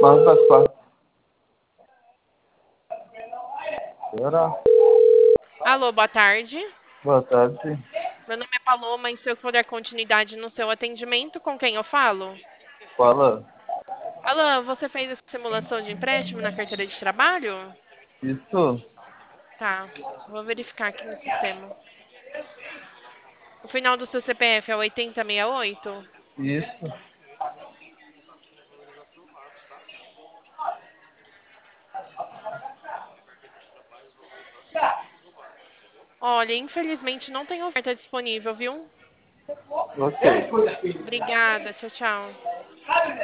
Mas faz parte. Será? Alô, boa tarde. Boa tarde. Meu nome é Paloma e se eu for dar continuidade no seu atendimento, com quem eu falo? Fala. Alô, você fez a simulação de empréstimo na carteira de trabalho? Isso? Tá, vou verificar aqui no sistema. O final do seu CPF é 8068? Isso. Olha, infelizmente não tem oferta disponível, viu? Ok. Obrigada, tchau, tchau.